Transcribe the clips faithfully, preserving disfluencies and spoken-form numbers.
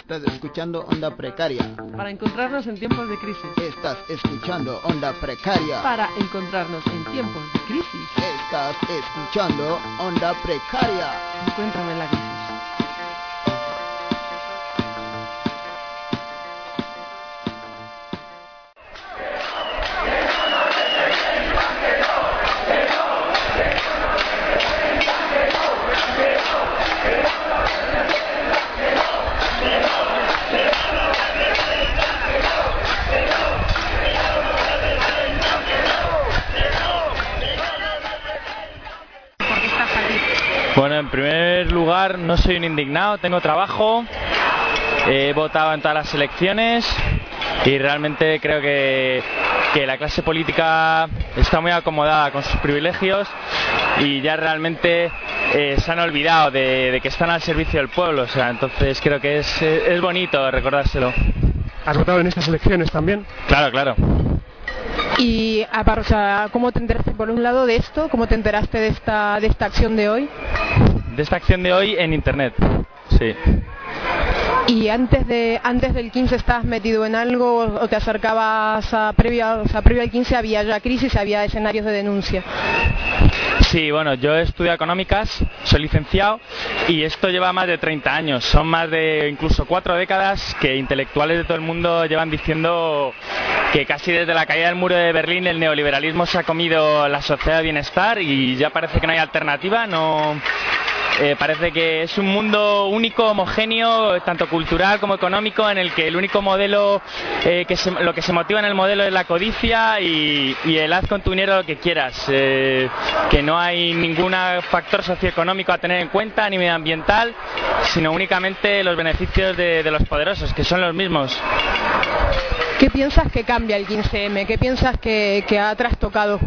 Estás escuchando Onda Precaria. Para encontrarnos en tiempos de crisis. Estás escuchando Onda Precaria. Para encontrarnos en tiempos de crisis. Estás escuchando Onda Precaria. Encuéntrame en la crisis. Bueno, en primer lugar, no soy un indignado, tengo trabajo, he votado en todas las elecciones y realmente creo que, que la clase política está muy acomodada con sus privilegios y ya realmente eh, se han olvidado de, de que están al servicio del pueblo, o sea, entonces creo que es, es bonito recordárselo. ¿Has votado en estas elecciones también? Claro, claro. Y aparte, o sea, ¿cómo te enteraste por un lado de esto? ¿Cómo te enteraste de esta de esta acción de hoy? De esta acción de hoy en internet, sí. ¿Y antes de antes del quince estabas metido en algo o te acercabas a previa, o sea, previo al quince había ya crisis, había escenarios de denuncia? Sí, bueno, yo he estudiado económicas, soy licenciado y esto lleva más de treinta años, son más de incluso cuatro décadas que intelectuales de todo el mundo llevan diciendo que casi desde la caída del muro de Berlín el neoliberalismo se ha comido la sociedad de bienestar y ya parece que no hay alternativa, no... Eh, parece que es un mundo único, homogéneo, tanto cultural como económico, en el que el único modelo, eh, que se, lo que se motiva en el modelo es la codicia y, y el haz con tu dinero lo que quieras, eh, que no hay ningún factor socioeconómico a tener en cuenta, ni medioambiental, sino únicamente los beneficios de, de los poderosos, que son los mismos. ¿Qué piensas que cambia el quince eme? ¿Qué piensas que, que ha trastocado?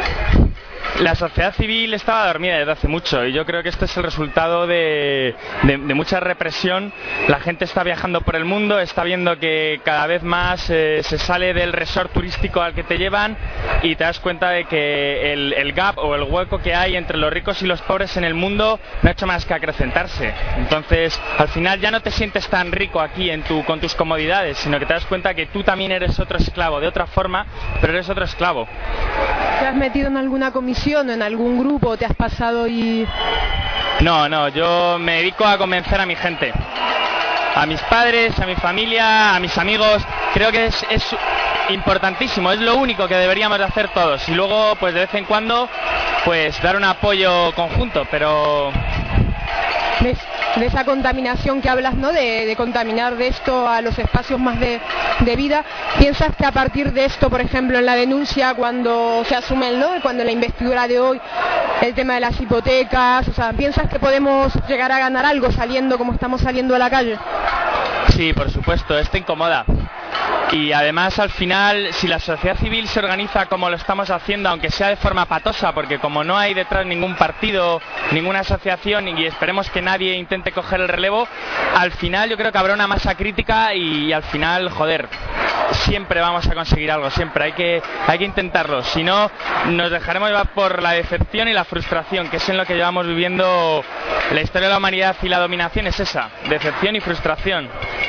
La sociedad civil estaba dormida desde hace mucho y yo creo que este es el resultado de, de, de mucha represión. La gente está viajando por el mundo, está viendo que cada vez más eh, se sale del resort turístico al que te llevan y te das cuenta de que el, el gap o el hueco que hay entre los ricos y los pobres en el mundo no ha hecho más que acrecentarse. Entonces, al final ya no te sientes tan rico aquí en tu, con tus comodidades, sino que te das cuenta que tú también eres otro esclavo, de otra forma, pero eres otro esclavo. ¿Te has metido en alguna comisión o en algún grupo? ¿Te has pasado y...? No, no, yo me dedico a convencer a mi gente, a mis padres, a mi familia, a mis amigos. Creo que es, es importantísimo, es lo único que deberíamos de hacer todos y luego pues de vez en cuando pues dar un apoyo conjunto, pero... ¿Ves? De esa contaminación que hablas, ¿no? De, de contaminar de esto a los espacios más de, de vida. ¿Piensas que a partir de esto, por ejemplo, en la denuncia, cuando se asume, ¿no? Cuando la investidura de hoy, el tema de las hipotecas, o sea, ¿piensas que podemos llegar a ganar algo saliendo como estamos saliendo a la calle? Sí, por supuesto, esto incomoda. Y además al final, si la sociedad civil se organiza como lo estamos haciendo, aunque sea de forma patosa, porque como no hay detrás ningún partido, ninguna asociación y esperemos que nadie intente coger el relevo, al final yo creo que habrá una masa crítica y, y al final, joder, siempre vamos a conseguir algo, siempre hay que, hay que intentarlo, si no nos dejaremos llevar por la decepción y la frustración, que es en lo que llevamos viviendo la historia de la humanidad y la dominación es esa, decepción y frustración.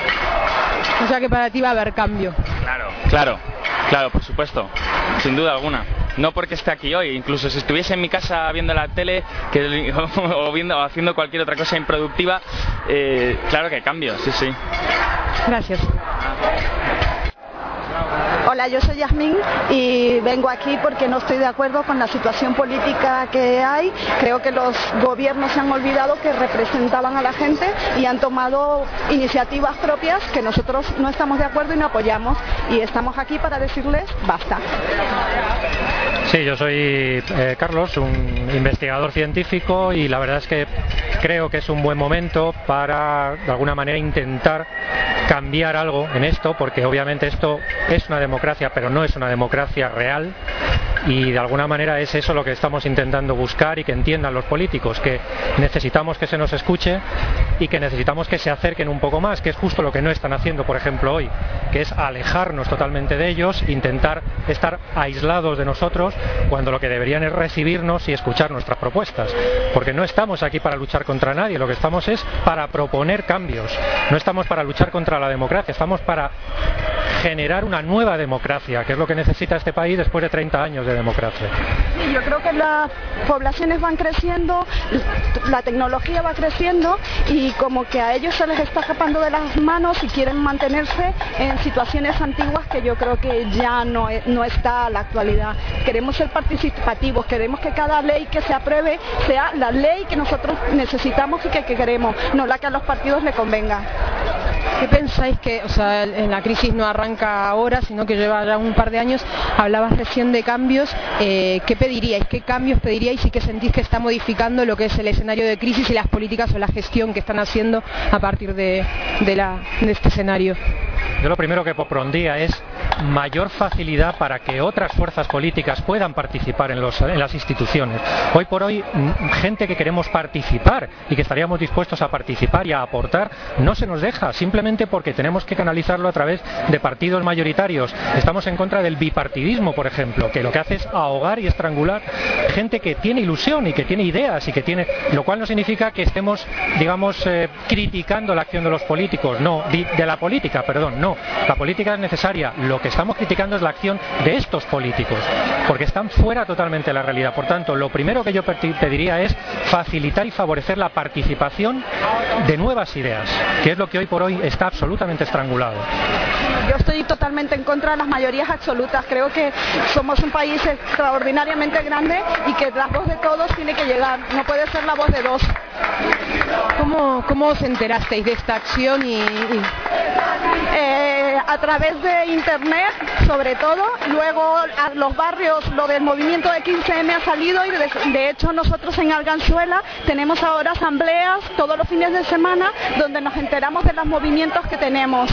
O sea que para ti va a haber cambio. Claro, claro, claro, por supuesto, sin duda alguna. No porque esté aquí hoy, incluso si estuviese en mi casa viendo la tele que, o, viendo, o haciendo cualquier otra cosa improductiva, eh, claro que cambio, sí, sí. Gracias. Hola, yo soy Yasmín y vengo aquí porque no estoy de acuerdo con la situación política que hay. Creo que los gobiernos se han olvidado que representaban a la gente y han tomado iniciativas propias que nosotros no estamos de acuerdo y no apoyamos. Y estamos aquí para decirles basta. Sí, yo soy eh, Carlos, un investigador científico y la verdad es que creo que es un buen momento para, de alguna manera, intentar cambiar algo en esto, porque obviamente esto es una democracia, pero no es una democracia real y de alguna manera es eso lo que estamos intentando buscar y que entiendan los políticos, que necesitamos que se nos escuche y que necesitamos que se acerquen un poco más, que es justo lo que no están haciendo, por ejemplo, hoy, que es alejarnos totalmente de ellos, intentar estar aislados de nosotros, cuando lo que deberían es recibirnos y escuchar nuestras propuestas, porque no estamos aquí para luchar contra nadie, lo que estamos es para proponer cambios, no estamos para luchar contra la democracia, estamos para generar una nueva democracia, que es lo que necesita este país después de treinta años de democracia. Sí, yo creo que las poblaciones van creciendo, la tecnología va creciendo y como que a ellos se les está escapando de las manos y quieren mantenerse en situaciones antiguas que yo creo que ya no, es, no está a la actualidad. Queremos ser participativos, queremos que cada ley que se apruebe sea la ley que nosotros necesitamos y que, que queremos, no la que a los partidos le convenga. ¿Qué pensáis que, o sea, en la crisis no arranca ahora, sino que lleva ya un par de años? Hablabas recién de cambios. Eh, ¿Qué pediríais? ¿Qué cambios pediríais y qué sentís que está modificando lo que es el escenario de crisis y las políticas o la gestión que están haciendo a partir de, de, la, de este escenario? Yo lo primero que propondría es mayor facilidad para que otras fuerzas políticas puedan participar en, los, en las instituciones. Hoy por hoy, gente que queremos participar y que estaríamos dispuestos a participar y a aportar, no se nos deja, simplemente porque tenemos que canalizarlo a través de partidos mayoritarios. Estamos en contra del bipartidismo, por ejemplo, que lo que hace es ahogar y estrangular gente que tiene ilusión y que tiene ideas y que tiene, lo cual no significa que estemos, digamos, eh, criticando la acción de los políticos, no, de la política, perdón, no. La política es necesaria. Lo que estamos criticando es la acción de estos políticos, porque están fuera totalmente de la realidad. Por tanto, lo primero que yo pediría es facilitar y favorecer la participación de nuevas ideas, que es lo que hoy por hoy está absolutamente estrangulado. Yo estoy totalmente en contra de las mayorías absolutas. Creo que somos un país extraordinariamente grande y que la voz de todos tiene que llegar, no puede ser la voz de dos. ¿Cómo, cómo os enterasteis de esta acción? y, y... Eh, a través de internet, sobre todo. Luego a los barrios, lo del movimiento de quince eme ha salido y de, de hecho nosotros en Arganzuela tenemos ahora asambleas todos los fines de semana donde nos enteramos de los movimientos que tenemos.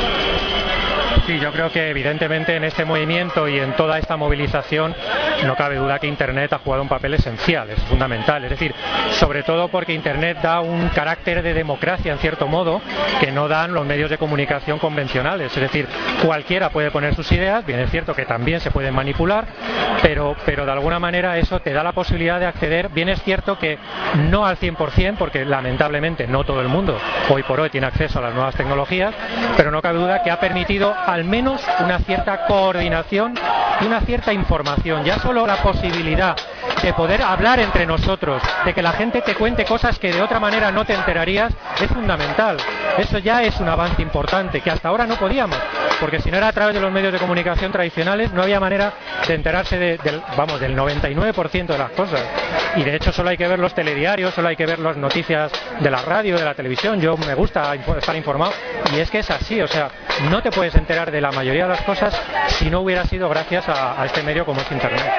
Sí, yo creo que evidentemente en este movimiento y en toda esta movilización no cabe duda que Internet ha jugado un papel esencial, es fundamental. Es decir, sobre todo porque Internet da un carácter de democracia, en cierto modo, que no dan los medios de comunicación convencionales. Es decir, cualquiera puede poner sus ideas, bien es cierto que también se pueden manipular, pero, pero de alguna manera eso te da la posibilidad de acceder. Bien es cierto que no al cien por cien, porque lamentablemente no todo el mundo hoy por hoy tiene acceso a las nuevas tecnologías, pero no cabe duda que ha permitido al menos una cierta coordinación y una cierta información. Ya solo la posibilidad de poder hablar entre nosotros, de que la gente te cuente cosas que de otra manera no te enterarías, es fundamental. Eso ya es un avance importante, que hasta ahora no podíamos, porque si no era a través de los medios de comunicación tradicionales, no había manera de enterarse de, del, vamos, del noventa y nueve por ciento de las cosas. Y de hecho solo hay que ver los telediarios, solo hay que ver las noticias de la radio, de la televisión. Yo me gusta estar informado, y es que es así, o sea, no te puedes enterar de la mayoría de las cosas si no hubiera sido gracias a, a este medio como es Internet.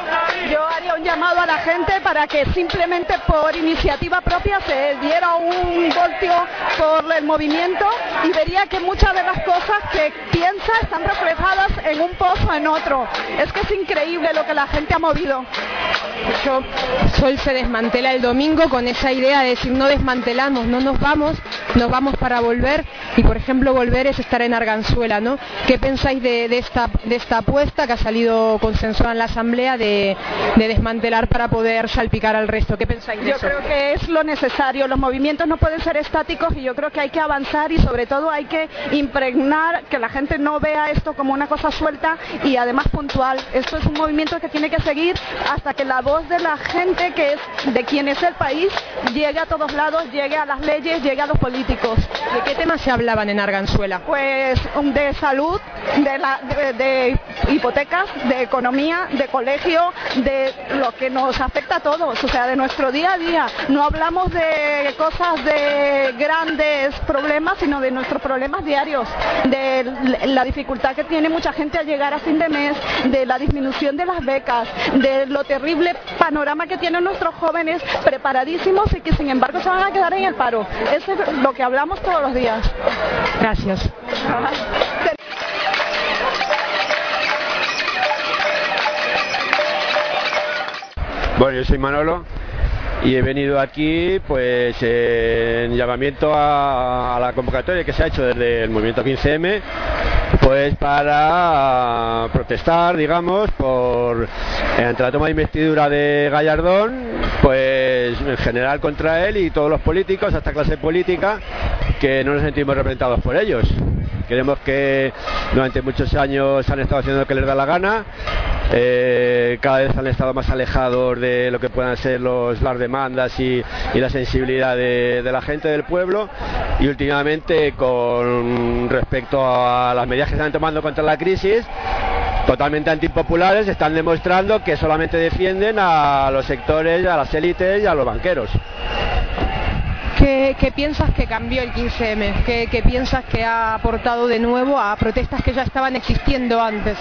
Yo haría un llamado a la gente para que simplemente por iniciativa propia se diera un voltio por el movimiento y vería que muchas de las cosas que piensa están reflejadas en un post o en otro. Es que es increíble lo que la gente ha movido. Yo, Sol se desmantela el domingo con esa idea de decir no desmantelamos, no nos vamos, nos vamos para volver, y por ejemplo volver es estar en Arganzuela, ¿no? ¿Qué pensáis de, de, esta, de esta apuesta que ha salido consensuada en la asamblea de, de desmantelar para poder salpicar al resto? ¿Qué pensáis de yo eso? Yo creo que es lo necesario, los movimientos no pueden ser estáticos y yo creo que hay que avanzar y sobre todo hay que impregnar, que la gente no vea esto como una cosa suelta y además puntual. Esto es un movimiento que tiene que seguir hasta que la voz de la gente, que es de quien es el país, llegue a todos lados, llegue a las leyes, llegue a los políticos. ¿De qué temas se hablaban en Arganzuela? Pues de salud, de, la, de, de hipotecas, de economía, de colegio, de lo que nos afecta a todos, o sea, de nuestro día a día. No hablamos de cosas de grandes problemas, sino de nuestros problemas diarios, de la dificultad que tiene mucha gente a llegar a fin de mes, de la disminución de las becas, de lo terrible panorama que tienen nuestros jóvenes preparadísimos y que sin embargo se van a quedar en el paro. Eso es lo que hablamos todos los días. Gracias. Bueno, yo soy Manolo y he venido aquí pues en llamamiento a, a la convocatoria que se ha hecho desde el movimiento quince eme, pues para protestar, digamos, por ante la toma de investidura de Gallardón, pues en general contra él y todos los políticos, esta clase política, que no nos sentimos representados por ellos. Queremos que durante muchos años han estado haciendo lo que les da la gana, eh, cada vez han estado más alejados de lo que puedan ser los, las demandas y, y la sensibilidad de, de la gente del pueblo, y últimamente con respecto a las medidas que están tomando contra la crisis, totalmente antipopulares, están demostrando que solamente defienden a los sectores, a las élites y a los banqueros. ¿Qué, ¿Qué piensas que cambió el quince eme? ¿Qué, ¿Qué piensas que ha aportado de nuevo a protestas que ya estaban existiendo antes?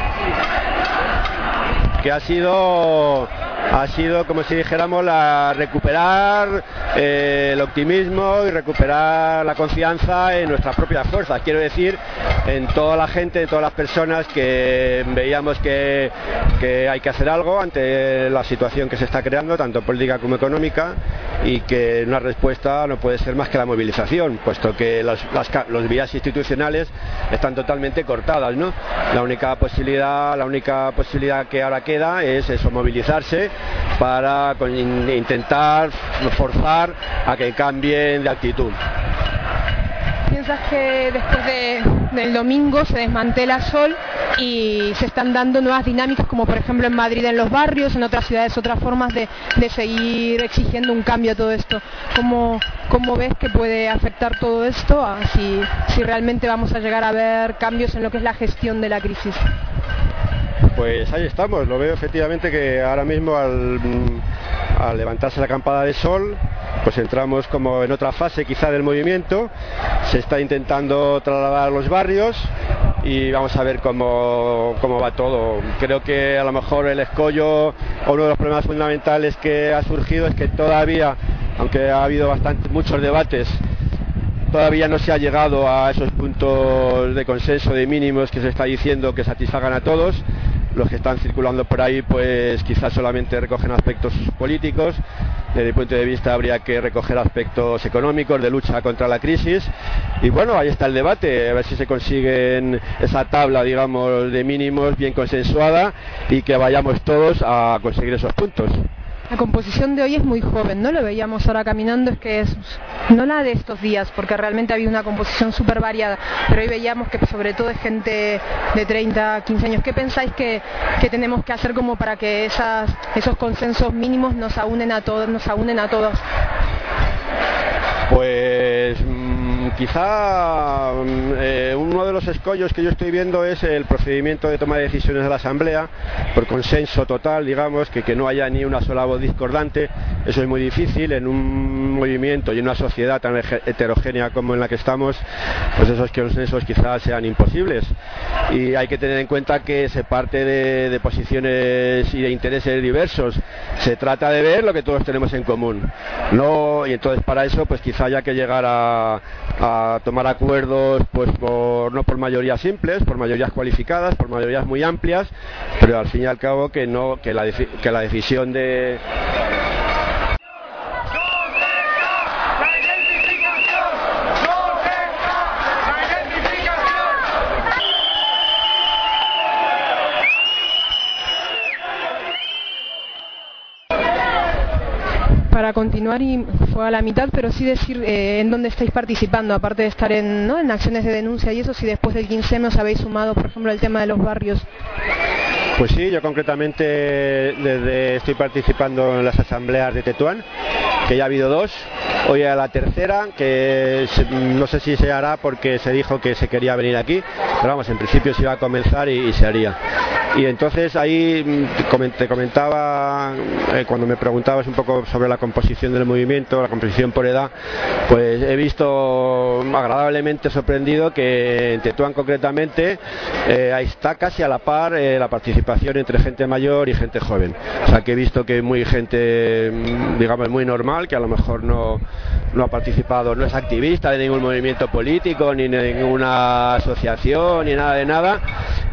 Que ha sido, ha sido como si dijéramos, la, recuperar eh, el optimismo y recuperar la confianza en nuestras propias fuerzas. Quiero decir, en toda la gente, en todas las personas que veíamos que, que hay que hacer algo ante la situación que se está creando, tanto política como económica, y que una respuesta no puede ser más que la movilización, puesto que las, las, las vías institucionales están totalmente cortadas, ¿no? La única posibilidad, la única posibilidad que ahora queda es eso, movilizarse para intentar forzar a que cambien de actitud. ¿Piensas que después de, del domingo se desmantela Sol y se están dando nuevas dinámicas, como por ejemplo en Madrid, en los barrios, en otras ciudades, otras formas de, de seguir exigiendo un cambio a todo esto? ¿Cómo, cómo ves que puede afectar todo esto a si, si realmente vamos a llegar a ver cambios en lo que es la gestión de la crisis? Pues ahí estamos, lo veo efectivamente que ahora mismo al, al levantarse la campada de sol, pues entramos como en otra fase quizá del movimiento, se está intentando trasladar a los barrios y vamos a ver cómo, cómo va todo. Creo que a lo mejor el escollo, o uno de los problemas fundamentales que ha surgido es que todavía, aunque ha habido bastante, muchos debates, todavía no se ha llegado a esos puntos de consenso de mínimos que se está diciendo que satisfagan a todos. Los que están circulando por ahí pues quizás solamente recogen aspectos políticos. Desde mi punto de vista habría que recoger aspectos económicos de lucha contra la crisis, y bueno, ahí está el debate, a ver si se consiguen esa tabla, digamos, de mínimos bien consensuada y que vayamos todos a conseguir esos puntos. La composición de hoy es muy joven, ¿no? Lo veíamos ahora caminando, es que es no la de estos días, porque realmente había una composición súper variada, pero hoy veíamos que sobre todo es gente de treinta, quince años. ¿Qué pensáis que, que tenemos que hacer como para que esas, esos consensos mínimos nos aúnen a todos, nos aúnen a todos? Pues mmm, quizá eh, uno de los escollos que yo estoy viendo es el procedimiento de toma de decisiones de la Asamblea por consenso total, digamos, que, que no haya ni una sola voz discordante. Eso es muy difícil en un movimiento y en una sociedad tan heterogénea como en la que estamos, pues esos consensos quizás sean imposibles, y hay que tener en cuenta que se parte de, de posiciones y de intereses diversos. Se trata de ver lo que todos tenemos en común, ¿no? Y entonces para eso pues quizá haya que llegar a, a tomar acuerdos pues por, no por mayorías simples, por mayorías cualificadas, por mayorías muy amplias, pero al fin y al cabo que no que la, que la decisión de para continuar, y fue a la mitad, pero sí decir eh, en dónde estáis participando, aparte de estar en, ¿no?, en acciones de denuncia y eso, si después del quince eme os habéis sumado, por ejemplo, el tema de los barrios. Pues sí, yo concretamente desde, estoy participando en las asambleas de Tetuán, que ya ha habido dos, hoy a la tercera, que se, no sé si se hará porque se dijo que se quería venir aquí, pero vamos, en principio se iba a comenzar y, y se haría. Y entonces ahí te comentaba, eh, cuando me preguntabas un poco sobre la composición del movimiento, la composición por edad, pues he visto agradablemente sorprendido que en Tetuán concretamente eh, ahí está casi a la par eh, la participación entre gente mayor y gente joven. O sea que he visto que muy gente, digamos, muy normal, que a lo mejor no, no ha participado, no es activista de ningún movimiento político, ni de ninguna asociación, ni nada de nada,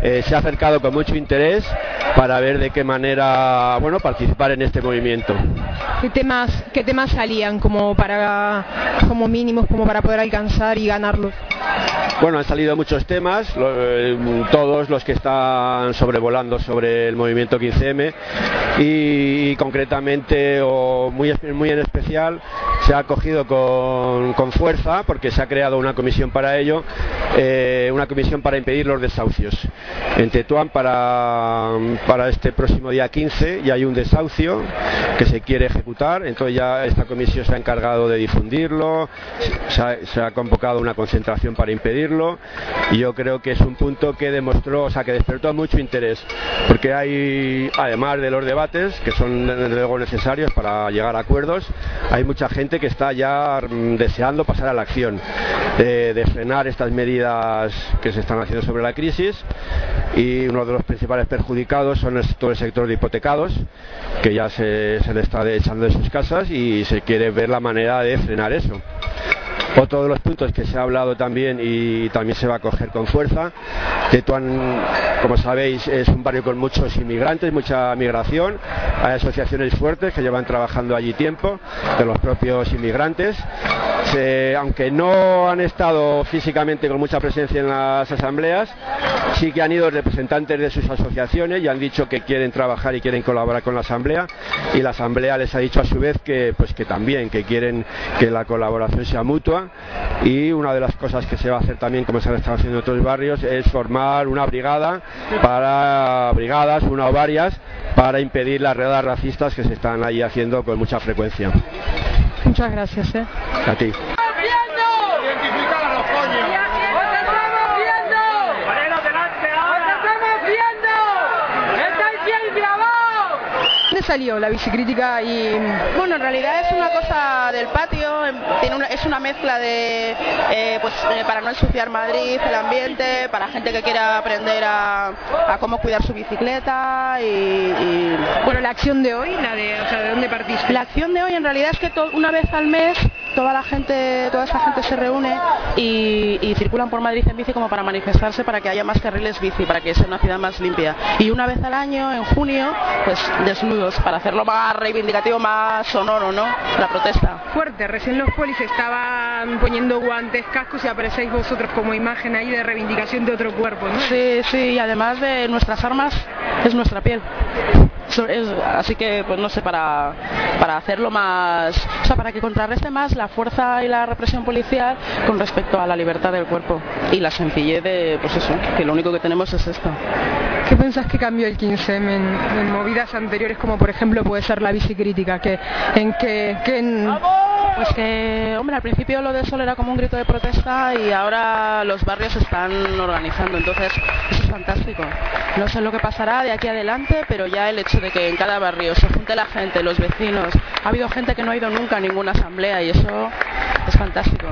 eh, se ha acercado con mucho interés para ver de qué manera, bueno, participar en este movimiento. ¿Qué temas, qué temas salían como para, como mínimos, como para poder alcanzar y ganarlos? Bueno, han salido muchos temas, lo, eh, todos los que están sobrevolando sobre el movimiento quince eme y, y concretamente o muy, muy en especial se ha acogido con, con fuerza porque se ha creado una comisión para ello, eh, una comisión para impedir los desahucios. En Tetuán para, para este próximo día quince ya hay un desahucio que se quiere ejecutar, entonces ya esta comisión se ha encargado de difundirlo, se ha, se ha convocado una concentración para impedirlo y yo creo que es un punto que demostró, o sea, que despertó mucho interés porque hay, además de los debates que son desde luego necesarios para llegar a acuerdos, hay mucha gente que está ya deseando pasar a la acción, eh, de frenar estas medidas que se están haciendo sobre la crisis, y uno de los principales perjudicados son el, todo el sector de hipotecados que ya se, se le está echando de sus casas y se quiere ver la manera de frenar eso. Otro de los puntos que se ha hablado también y también se va a coger con fuerza, Tetuán, como sabéis, es un barrio con muchos inmigrantes, mucha migración, hay asociaciones fuertes que llevan trabajando allí tiempo, de los propios inmigrantes, se, aunque no han estado físicamente con mucha presencia en las asambleas, sí que han ido representantes de sus asociaciones y han dicho que quieren trabajar y quieren colaborar con la asamblea, y la asamblea les ha dicho a su vez que, pues, que también, que quieren que la colaboración sea mutua. Y una de las cosas que se va a hacer también, como se han estado haciendo en otros barrios, es formar una brigada para brigadas, una o varias, para impedir las redadas racistas que se están ahí haciendo con mucha frecuencia. Muchas gracias, ¿eh? A ti. ¿Dónde salió la bicicrítica? Y bueno, en realidad es una cosa del patio, tiene una, es una mezcla de eh, pues eh, para no ensuciar Madrid, el ambiente, para gente que quiera aprender a, a cómo cuidar su bicicleta y, y... Bueno, la acción de hoy, la de, o sea, ¿de dónde partiste? La acción de hoy en realidad es que to, una vez al mes toda la gente, toda esa gente se reúne y, y circulan por Madrid en bici como para manifestarse para que haya más carriles bici, para que sea una ciudad más limpia. Y una vez al año, en junio, pues desnudos, para hacerlo más reivindicativo, más sonoro, ¿no? La protesta. Fuerte, recién los polis estaban poniendo guantes, cascos y aparecéis vosotros como imagen ahí de reivindicación de otro cuerpo, ¿no? Sí, sí, y además de nuestras armas, es nuestra piel. Es, así que, pues no sé, para, para hacerlo más, o sea, para que contrarreste más la fuerza y la represión policial con respecto a la libertad del cuerpo y la sencillez de, pues eso, que lo único que tenemos es esto. ¿Qué pensás que cambió el quince eme en, en movidas anteriores, como por ejemplo puede ser la bicicrítica? Que, en que, que en... Pues que, hombre, al principio lo de Sol era como un grito de protesta y ahora los barrios se están organizando, entonces eso es fantástico. No sé lo que pasará de aquí adelante, pero ya el hecho de que en cada barrio se junte la gente, los vecinos, ha habido gente que no ha ido nunca a ninguna asamblea y eso es fantástico.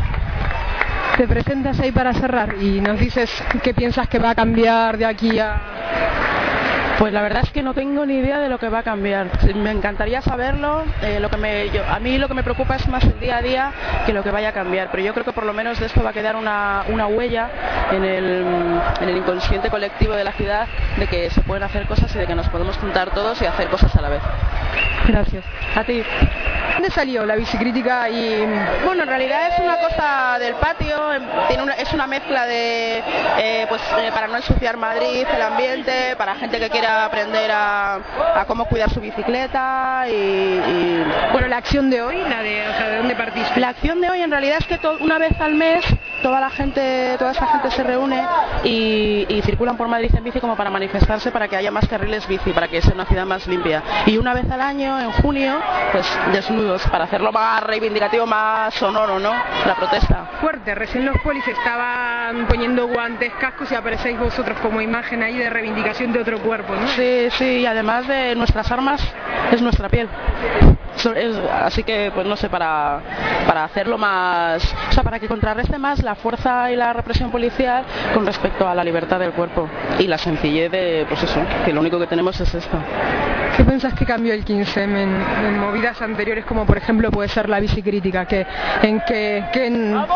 Te presentas ahí para cerrar y nos dices qué piensas que va a cambiar de aquí a... Pues la verdad es que no tengo ni idea de lo que va a cambiar. Me encantaría saberlo. Eh, lo que me, yo, a mí lo que me preocupa es más el día a día que lo que vaya a cambiar. Pero yo creo que por lo menos de esto va a quedar una, una huella en el, en el inconsciente colectivo de la ciudad de que se pueden hacer cosas y de que nos podemos juntar todos y hacer cosas a la vez. Gracias. A ti. ¿Dónde salió la bicicrítica? Y bueno, en realidad es una cosa del patio, tiene una, es una mezcla de eh, pues eh, para no ensuciar Madrid, el ambiente, para gente que quiera aprender a, a cómo cuidar su bicicleta y, y... Bueno, la acción de hoy, la de, o sea, ¿de dónde partiste? La acción de hoy en realidad es que to, una vez al mes toda la gente, toda esa gente se reúne y, y circulan por Madrid en bici como para manifestarse para que haya más carriles bici, para que sea una ciudad más limpia. Y una vez al año, en junio, pues desnudos, para hacerlo más reivindicativo, más sonoro, ¿no? La protesta. Fuerte, recién los polis estaban poniendo guantes, cascos y aparecéis vosotros como imagen ahí de reivindicación de otro cuerpo, ¿no? Sí, sí, y además de nuestras armas, es nuestra piel. Es, así que, pues no sé, para, para hacerlo más, o sea, para que contrarreste más la fuerza y la represión policial con respecto a la libertad del cuerpo y la sencillez de, pues eso, que lo único que tenemos es esto. ¿Qué pensás que cambió el quince eme en, en movidas anteriores, como por ejemplo puede ser la bicicrítica? Que, en que, que en...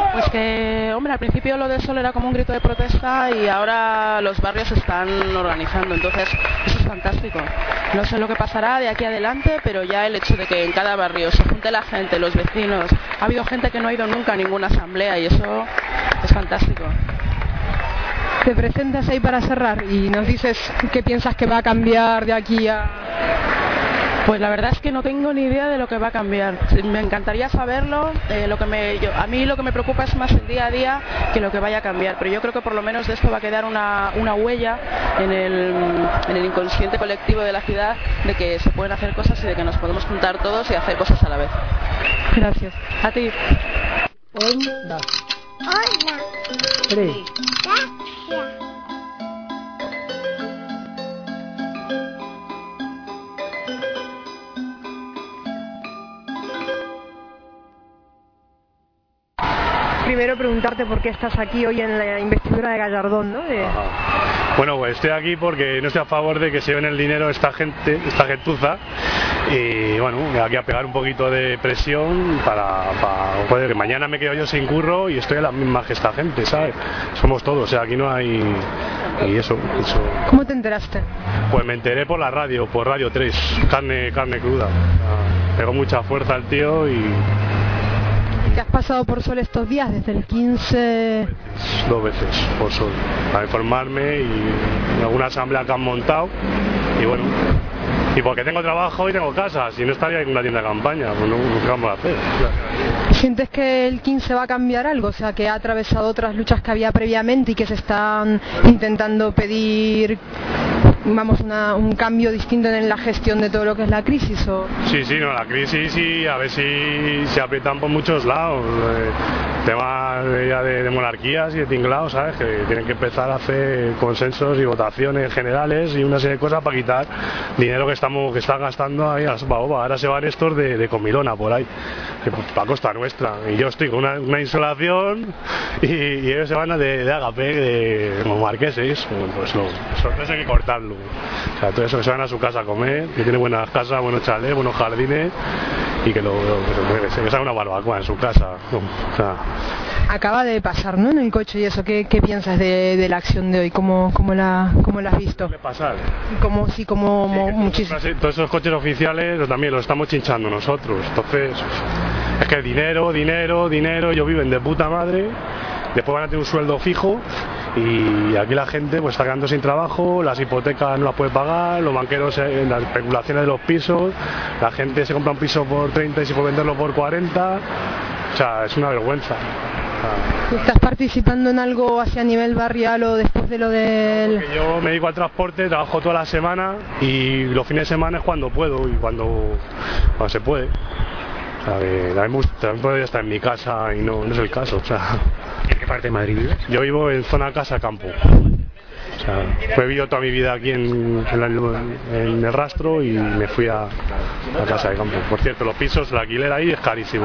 Pues que, hombre, al principio lo de Sol era como un grito de protesta y ahora los barrios se están organizando, entonces eso es fantástico. No sé lo que pasará de aquí adelante, pero ya el hecho de que en cada barrio se junte la gente, los vecinos, ha habido gente que no ha ido nunca a ninguna asamblea y eso es fantástico. Te presentas ahí para cerrar y nos dices qué piensas que va a cambiar de aquí a... Pues la verdad es que no tengo ni idea de lo que va a cambiar. Me encantaría saberlo. Eh, lo que me, yo, a mí lo que me preocupa es más el día a día que lo que vaya a cambiar. Pero yo creo que por lo menos de esto va a quedar una, una huella en el, en el inconsciente colectivo de la ciudad de que se pueden hacer cosas y de que nos podemos juntar todos y hacer cosas a la vez. Gracias. A ti. Un, dos. Hola. Tres. Gracias. Primero preguntarte por qué estás aquí hoy en la investidura de Gallardón, ¿no? De... Bueno, pues estoy aquí porque no estoy a favor de que se lleven el dinero esta gente, esta gentuza, y bueno, aquí a pegar un poquito de presión para, para joder, que mañana me quedo yo sin curro y estoy a la misma que esta gente, ¿sabes? Somos todos, o sea, aquí no hay... y eso, eso. ¿Cómo te enteraste? Pues me enteré por la radio, por Radio tres, carne, carne cruda. O sea, pegó mucha fuerza el tío y... ¿Te has pasado por Sol estos días, desde el quince? Dos veces por Sol, para informarme y en alguna asamblea que han montado y bueno, y porque tengo trabajo y tengo casa, si no estaría en una tienda de campaña, pues no, ¿qué vamos a hacer? ¿Sientes que el quince va a cambiar algo? O sea, que ha atravesado otras luchas que había previamente y que se están intentando pedir, vamos, una, un cambio distinto en la gestión de todo lo que es la crisis, ¿o? Sí, sí, no, la crisis y a ver si se aprietan por muchos lados, eh, temas ya de, de monarquías y de tinglados, ¿sabes? Que tienen que empezar a hacer consensos y votaciones generales y una serie de cosas para quitar dinero que estamos que están gastando ahí a las baobas. Ahora se van estos de, de comilona por ahí, que, pues, para costa nuestra, y yo estoy con una, una insolación y, y ellos se van de, de agape, de como marqueses, pues lo, eso, eso hay que cortarlo. O sea, todo eso que se van a su casa a comer, que tiene buenas casas, buenos chalés, buenos jardines y que lo, lo que se haga una barbacoa en su casa. O sea, acaba de pasar, ¿no? En el coche y eso, ¿qué, qué piensas de, de la acción de hoy? ¿Cómo, cómo, la, cómo la has visto? ¿Qué pasar? Como, sí, como sí, muchísimo. Todos esos coches oficiales también los estamos chinchando nosotros. Entonces, es que dinero, dinero, dinero, ellos viven de puta madre, después van a tener un sueldo fijo y aquí la gente pues está quedando sin trabajo, las hipotecas no las puede pagar, los banqueros en las especulaciones de los pisos, la gente se compra un piso por treinta y se puede venderlo por cuarenta, o sea, es una vergüenza. ¿Estás participando en algo hacia nivel barrial o después de lo del...? Porque yo me dedico al transporte, trabajo toda la semana y los fines de semana es cuando puedo y cuando, cuando se puede. O sea, que también, también podría estar en mi casa y no, no es el caso. O sea, ¿en qué parte de Madrid vives? Yo vivo en zona casa-campo. O sea, he vivido toda mi vida aquí en, en, la, en el rastro y me fui a, a casa de campo. Por cierto, los pisos, el alquiler ahí es carísimo.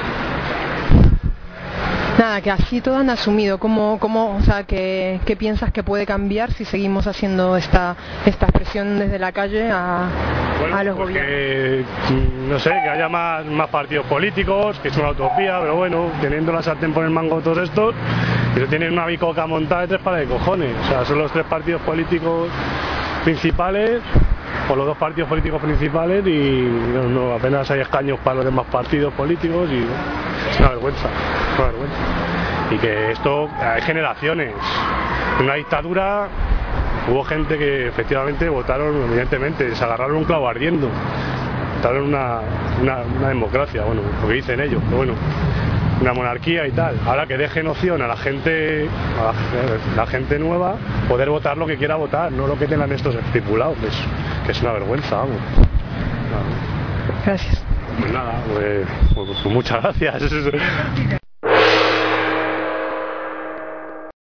Nada, que así todo han asumido. ¿Cómo, cómo, o sea, ¿qué, qué piensas que puede cambiar si seguimos haciendo esta, esta presión desde la calle a, bueno, a los pues gobiernos? Que, no sé, que haya más, más partidos políticos, que es una utopía, pero bueno, teniendo la sartén por el mango todos estos, que se tienen una bicoca montada de tres pares de cojones. O sea, son los tres partidos políticos principales, o los dos partidos políticos principales, y no, no, apenas hay escaños para los demás partidos políticos, y es una vergüenza, una vergüenza. Y que esto, hay generaciones. En una dictadura hubo gente que efectivamente votaron, evidentemente, se agarraron un clavo ardiendo. Votaron una, una, una democracia, bueno, lo que dicen ellos, pero bueno, una monarquía y tal. Ahora que dejen opción a la gente, a la, la gente nueva, poder votar lo que quiera votar, no lo que tengan estos estipulados, que es, que es una vergüenza, vamos. Gracias. Pues nada, pues, pues, pues muchas gracias.